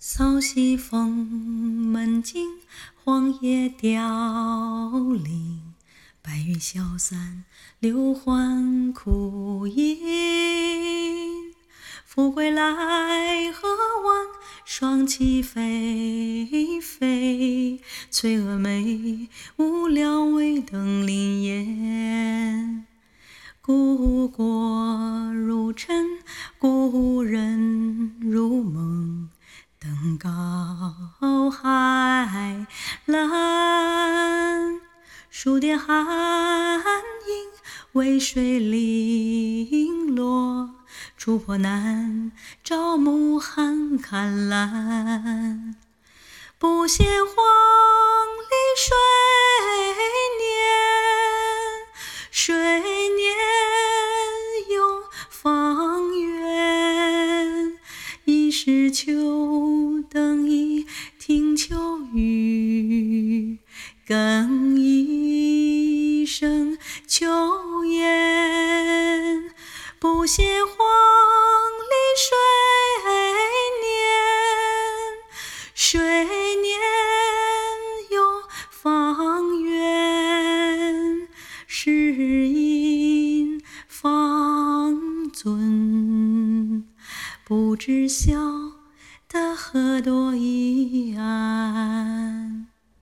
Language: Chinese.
扫西风，门津黄叶凋零，白云消散，柳还枯影。复归来，河湾双栖飞飞，翠娥眉，无聊为登临烟。故国如尘，故人如梦，登高海蓝。数点寒影，渭水零落，触破难，朝暮寒看蓝。不羡黄鹂水年又方圆。疑是秋灯一听秋雨，更一声秋雁。不羡黄鹂水年又方圆。是因方尊，不知晓得何多